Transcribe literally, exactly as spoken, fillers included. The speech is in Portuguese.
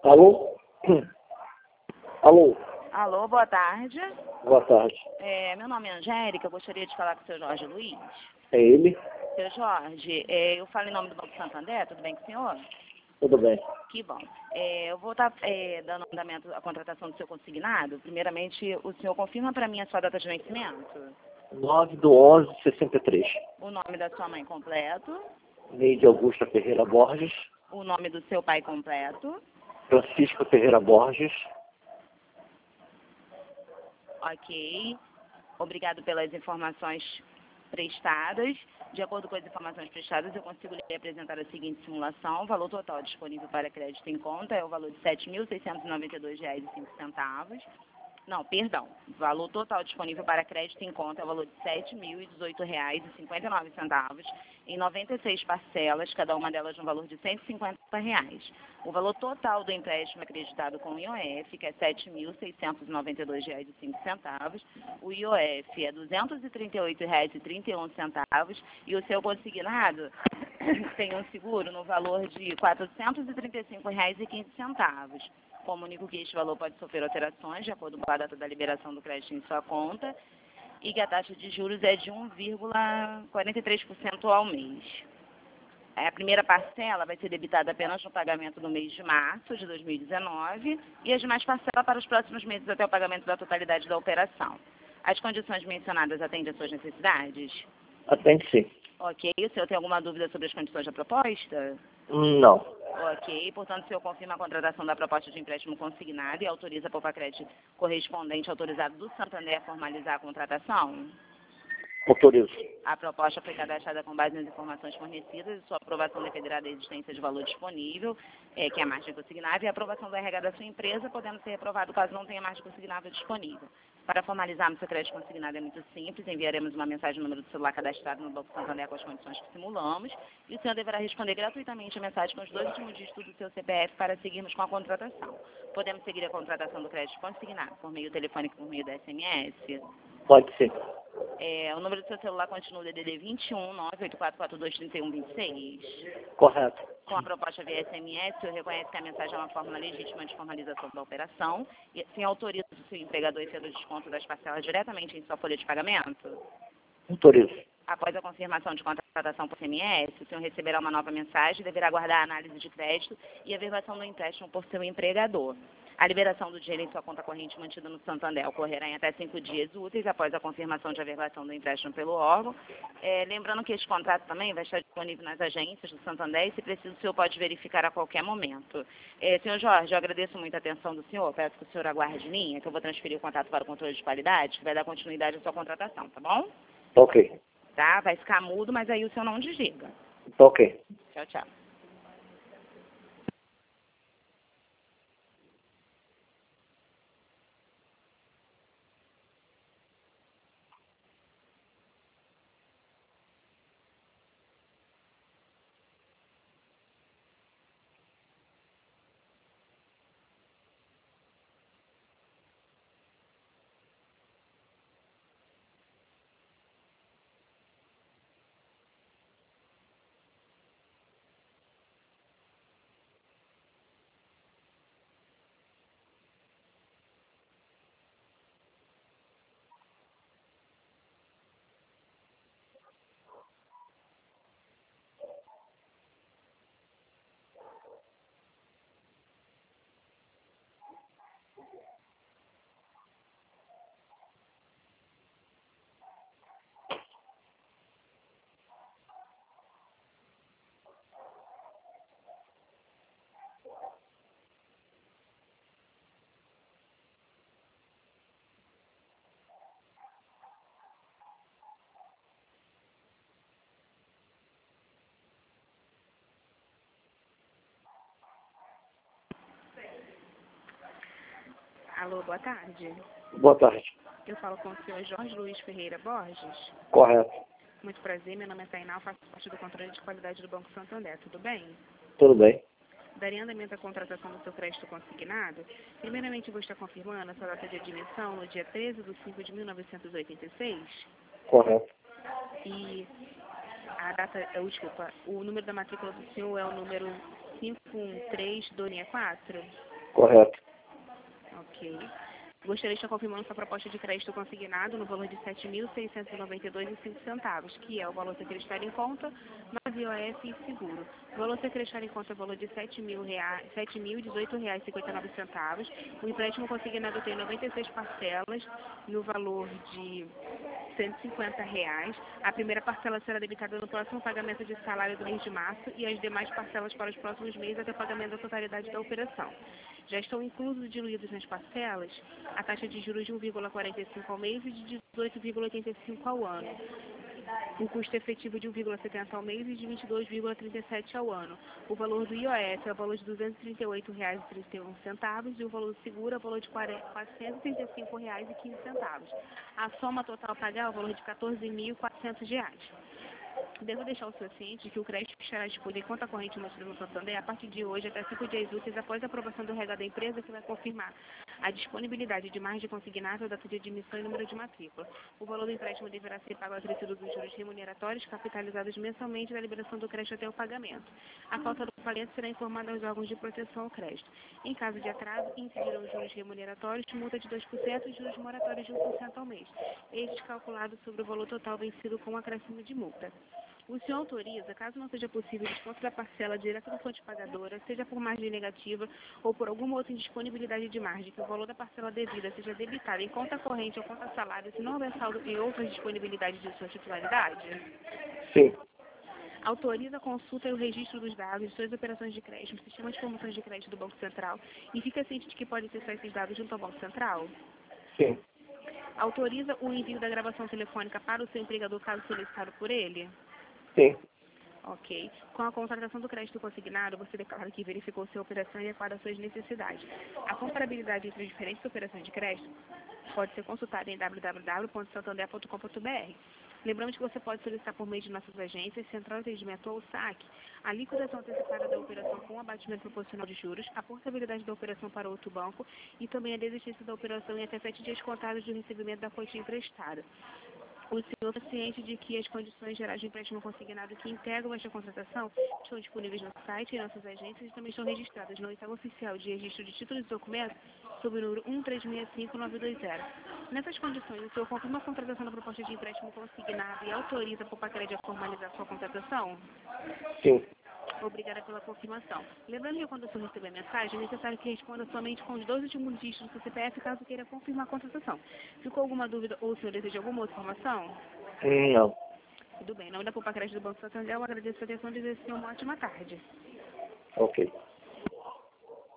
Alô? Alô? Alô, boa tarde. Boa tarde. É, meu nome é Angélica, eu gostaria de falar com o seu Jorge Luiz. É ele? Seu Jorge, é, eu falo em nome do Banco Santander, tudo bem com o senhor? Tudo bem. Que bom. É, eu vou estar é, dando andamento à contratação do seu consignado. Primeiramente, o senhor confirma para mim a sua data de vencimento? nove do onze de sessenta e três. O nome da sua mãe completo? Neide Augusta Ferreira Borges. O nome do seu pai completo? Francisco Ferreira Borges. Ok. Obrigado pelas informações prestadas. De acordo com as informações prestadas, eu consigo lhe apresentar a seguinte simulação. O valor total disponível para crédito em conta é o valor de sete mil seiscentos e noventa e dois reais e cinco centavos. Não, perdão. O valor total disponível para crédito em conta é o valor de sete mil e dezoito reais e cinquenta e nove centavos, em noventa e seis parcelas, cada uma delas no valor de cento e cinquenta reais. O valor total do empréstimo acreditado com o I O F, que é sete mil seiscentos e noventa e dois reais e cinco centavos, o I O F é duzentos e trinta e oito reais e trinta e um centavos, e o seu consignado tem um seguro no valor de quatrocentos e trinta e cinco reais e quinze centavos. Comunico que este valor pode sofrer alterações de acordo com a data da liberação do crédito em sua conta e que a taxa de juros é de um vírgula quarenta e três por cento ao mês. A primeira parcela vai ser debitada apenas no pagamento no mês de março de dois mil e dezenove e as demais parcelas para os próximos meses até o pagamento da totalidade da operação. As condições mencionadas atendem às suas necessidades? Atende sim. Ok. O senhor tem alguma dúvida sobre as condições da proposta? Não. Ok, portanto, o senhor confirma a contratação da proposta de empréstimo consignado e autoriza a Popacred correspondente autorizado do Santander a formalizar a contratação? Autorizo. A proposta foi cadastrada com base nas informações fornecidas e sua aprovação dependerá da existência de valor disponível, é, que é a margem consignável, e a aprovação do R H da sua empresa, podendo ser aprovado caso não tenha margem consignável disponível. Para formalizarmos seu crédito consignado é muito simples, enviaremos uma mensagem no número do celular cadastrado no Banco Santander com as condições que simulamos, e o senhor deverá responder gratuitamente a mensagem com os dois últimos dígitos do seu C P F para seguirmos com a contratação. Podemos seguir a contratação do crédito consignado por meio telefônico e por meio da S M S? Pode ser. É, o número do seu celular continua o D D D vinte e um, nove oito quatro quatro dois, três um dois seis. Correto. Com a proposta via S M S, o senhor reconhece que a mensagem é uma fórmula legítima de formalização da operação e assim autoriza o seu empregador a fazer o desconto das parcelas diretamente em sua folha de pagamento? Autorizo. Após a confirmação de contratação por S M S, o senhor receberá uma nova mensagem e deverá aguardar a análise de crédito e a averbação do empréstimo por seu empregador. A liberação do dinheiro em sua conta corrente mantida no Santander ocorrerá em até cinco dias úteis após a confirmação de averbação do empréstimo pelo órgão. É, lembrando que este contrato também vai estar disponível nas agências do Santander e, se preciso, o senhor pode verificar a qualquer momento. É, senhor Jorge, eu agradeço muito a atenção do senhor. Peço que o senhor aguarde em linha, que eu vou transferir o contato para o controle de qualidade, que vai dar continuidade à sua contratação, tá bom? Ok. Tá? Vai ficar mudo, mas aí o senhor não desliga. Ok. Tchau, tchau. Alô, boa tarde. Boa tarde. Eu falo com o senhor Jorge Luiz Ferreira Borges. Correto. Muito prazer, meu nome é Tainá, faço parte do controle de qualidade do Banco Santander, tudo bem? Tudo bem. Daria andamento à contratação do seu crédito consignado. Primeiramente, vou estar confirmando a sua data de admissão no dia treze de cinco de mil novecentos e oitenta e seis. Correto. E a data, oh, desculpa, o número da matrícula do senhor é o número cinco um três dois seis quatro. Correto. Ok. Gostaria de estar confirmando sua proposta de crédito consignado no valor de sete mil seiscentos e noventa e dois reais e cinco centavos, que é o valor a ser acreditado em conta, mais I O F e seguro. O valor a ser acreditado em conta é o valor de sete mil e dezoito reais e cinquenta e nove centavos. O empréstimo consignado tem noventa e seis parcelas no valor de cento e cinquenta reais. A primeira parcela será debitada no próximo pagamento de salário do mês de março e as demais parcelas para os próximos meses até o pagamento da totalidade da operação. Já estão inclusos diluídos nas parcelas a taxa de juros de um vírgula quarenta e cinco ao mês e de dezoito vírgula oitenta e cinco ao ano. O custo efetivo de um vírgula setenta ao mês e de vinte e dois vírgula trinta e sete ao ano. O valor do I O F é o valor de duzentos e trinta e oito reais e trinta e um centavos e o valor do seguro é o valor de quatrocentos e trinta e cinco reais e quinze centavos. A soma total a pagar é o valor de quatorze mil e quatrocentos reais. Devo deixar o senhor ciente de que o crédito estará disponível em conta corrente no Instituto Santander a partir de hoje até cinco dias úteis após a aprovação do R H da empresa, que vai confirmar a disponibilidade de margem consignável, data de admissão e número de matrícula. O valor do empréstimo deverá ser pago ao acrescido dos juros remuneratórios capitalizados mensalmente da liberação do crédito até o pagamento. A falta do pagamento será informada aos órgãos de proteção ao crédito. Em caso de atraso, incidirão os juros remuneratórios, multa de dois por cento e juros moratórios de um por cento ao mês, estes calculados sobre o valor total vencido com um acréscimo de multa. O senhor autoriza, caso não seja possível o desconto da parcela direta da fonte pagadora, seja por margem negativa ou por alguma outra indisponibilidade de margem, que o valor da parcela devida seja debitado em conta corrente ou conta salário, se não houver saldo em outras disponibilidades de sua titularidade? Sim. Autoriza a consulta e o registro dos dados de suas operações de crédito no sistema de promoções de crédito do Banco Central e fica ciente de que pode acessar esses dados junto ao Banco Central? Sim. Autoriza o envio da gravação telefônica para o seu empregador caso solicitado por ele? Sim. Ok. Com a contratação do crédito consignado, você declara que verificou se a operação é adequada às suas necessidades. A comparabilidade entre as diferentes operações de crédito pode ser consultada em w w w ponto santander ponto com ponto b r. Lembramos que você pode solicitar por meio de nossas agências, Central de Atendimento ou S A C, a liquidação antecipada da operação com abatimento proporcional de juros, a portabilidade da operação para outro banco e também a desistência da operação em até sete dias contados do recebimento da quantia emprestada. O senhor está ciente de que as condições gerais de empréstimo consignado que integram esta contratação estão disponíveis no site e em nossas agências e também estão registradas no Oitavo Oficial de Registro de Títulos e Documentos sob o número um três seis cinco nove dois zero. Nessas condições, o senhor confirma a contratação da proposta de empréstimo consignado e autoriza a Poupa-Crédito a formalizar sua contratação? Sim. Obrigada pela confirmação. Lembrando que quando o senhor receber a mensagem, é necessário que responda somente com os dois últimos dígitos do C P F caso queira confirmar a contratação. Ficou alguma dúvida ou o senhor deseja alguma outra informação? Hum, Não. Tudo bem. Em nome da Poupa-Crédito do Banco Santander, eu agradeço a atenção e desejo uma ótima tarde. Ok.